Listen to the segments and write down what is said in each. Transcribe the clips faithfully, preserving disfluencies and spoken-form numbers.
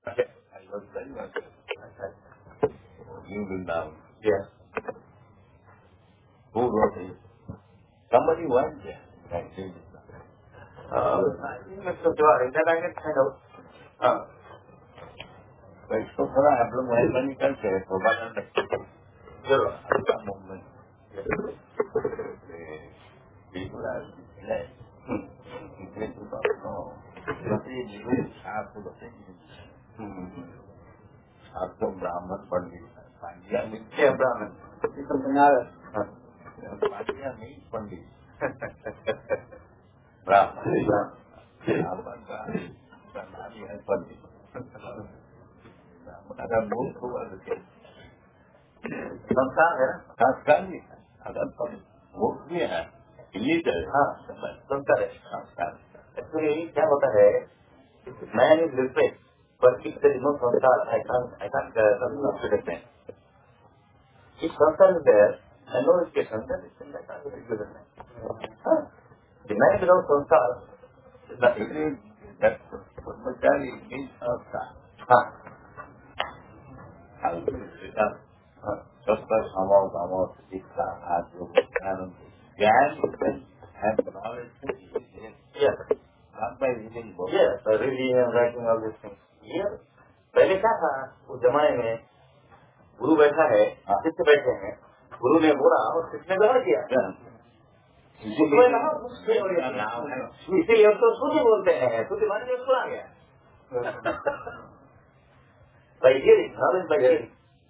I was very much. You will now. Yes. Who wrote it? Somebody went there. I think. Uh, I think it's so far. That I can find out. Uh, but so far, I have no money can say for one hundred. Zero. At that moment. People are less. They do not know. They live half of the thing. आपको ब्राह्मण पंडित पांड्या मिथ्या ब्राह्मण ये सब बना रहा पांड्या नहीं पंडित ब्राह्मण ब्राह्मण का नाम है पंडित ब्राह्मण अगर मूर्ख हुआ तो क्या संस्कार है संस्कार भी है अगर मूर्ख भी है इलीगल हाँ संस्कार है संस्कार एक्चुअली क्या होता है man is respect But if there is no samsara, I can't, I can't uh, consider them. If samsara is there, and no education, then it's I can't consider them. Huh? The man without samsara is not easy. That brahmachari means samsara. Huh? How do you say that? Just like Amal, Amal, Sikha, Adhu, Anand, Gyan, and knowledge. Yes. Not by reading books. Yes, by reading and writing all these things. ये पहले क्या था उस जमाने में गुरु बैठा है शिष्य बैठे हैं गुरु ने बोला और शिष्य ने ग्रहण किया इसीलिए अब तो श्रुति बोलते हैं श्रुति माने जो सुना गया by hearing, knowledge by hearing.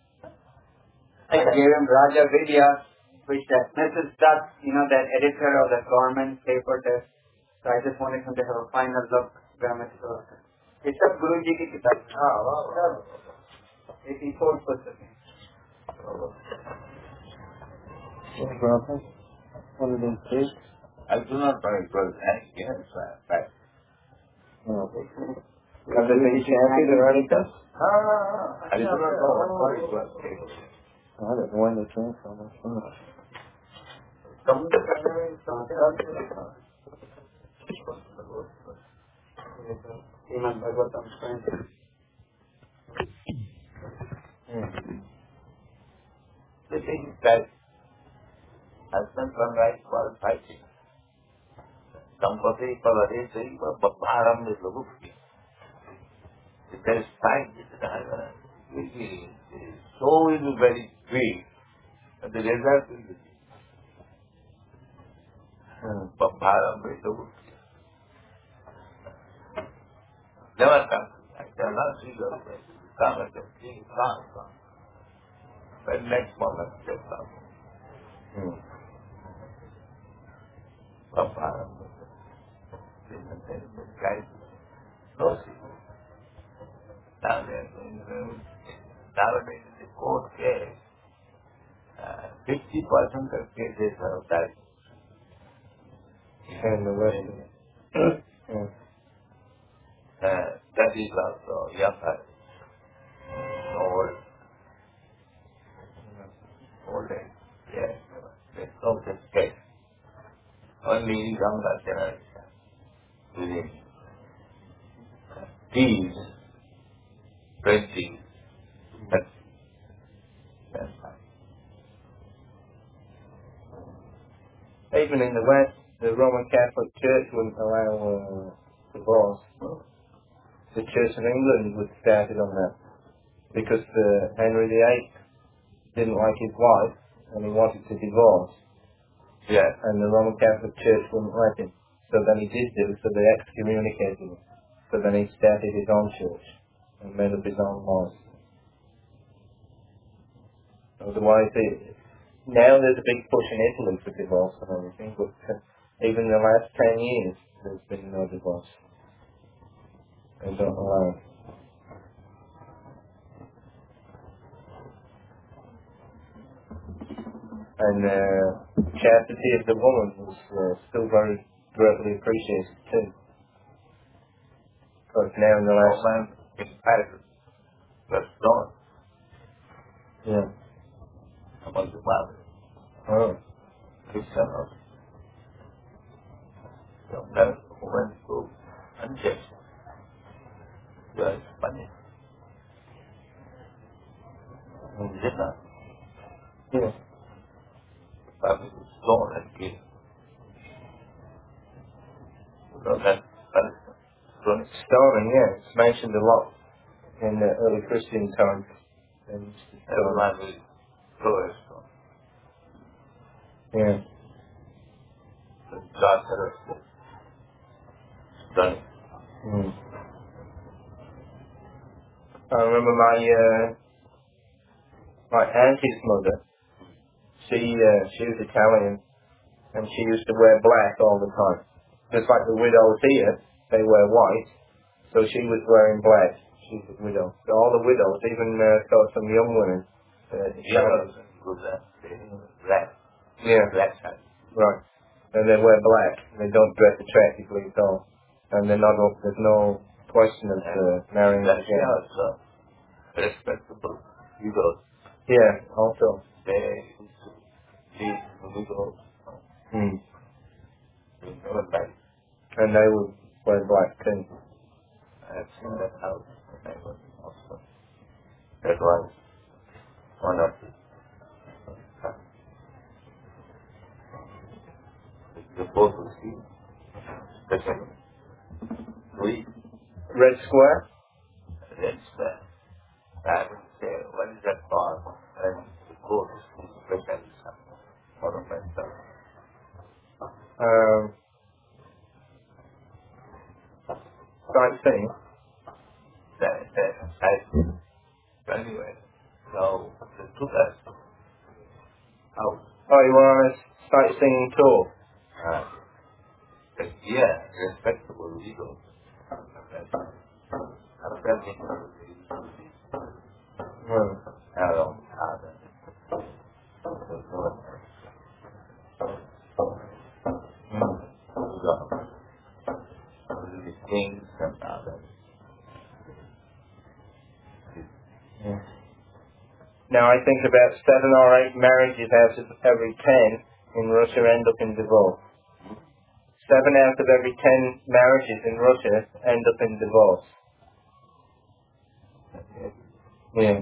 I gave him Raja Vidya, which that Missus Dutt, you know, that editor of the government paper test. So I just wanted him to have a final look grammatical. ये सब गुरु जी की किताब हाँ वाह eighty four percent I do not know it was any yes, fact. Because the Shanti, the Radhikas? Ah, I do not know what it was. I don't know when they came from. Samudra Kanya is Samudra. Srimad Bhagavatam friend. The thing is that husband and wife were fighting. Sampati Pavarese Baparam is Lugupki. There is fight, the soul will be very weak, and the result will be Baparam is Lugupki. Never come. I cannot see your face. Come at the king, come, come. But next moment, they come. Hmm. Papa, guys, no see. Now they are going to nowadays in the court case, uh, fifty percent of cases are died. And the rest is Uh, that is also younger, old, old age, yes, there's no such case. Only younger generation, within teens, twenties, that's, that's fine. Even in the West, the Roman Catholic Church wouldn't allow uh, divorce. Oh. The Church of England was started on that because uh, Henry the Eighth didn't like his wife and he wanted to divorce. Yeah. And the Roman Catholic Church wouldn't let him. So then he did do, so they excommunicated him. So then he started his own church and made up his own laws. Otherwise, it, now there's a big push in Italy for divorce and everything, but uh, even in the last ten years, there's been no divorce. They don't allow. And uh, chastity of the woman was uh, still very greatly appreciated too. Because now in the last time, it's pattern. That's not. Yeah. Among the fathers. Oh. Cristianos. So that's when to uncheck. You're Spanish. dinner. Yeah. But we store and give. So that, that is Starving, yeah. It's mentioned a lot in the early Christian times. And everyone will throw a stone. yeah. So God said, done it. Mm. I remember my uh, my auntie's mother. She uh, she was Italian, and she used to wear black all the time. Just like the widows here, they wear white. So she was wearing black. She's a widow. So all the widows, even uh, saw some young women. Uh, Yeah, good that. Black. yeah, Black side. right. And they wear black. They don't dress attractively at all. And they're not. There's no question of uh, marrying That's again. yeah, so respectable. You go. Yeah, also. They leave you go. Mm. You never back. And they would wear black too. I've seen that house when I was also. That was one of the the both will see. Especially we Red Square? that's that. I would say, what is that for? And the court is especially something for the mental. Um, sightseeing. That that I anyway. So the two guys out. Oh, you were on a sightseeing tour? Uh, but yeah, respectable legal. I'm friendly. Hmm. I don't have that. The things and others. Yeah. Now I think about seven or eight marriages out of every ten in Russia end up in divorce. Seven out of every ten marriages in Russia end up in divorce. Yeah.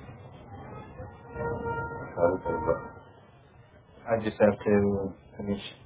I just have to finish.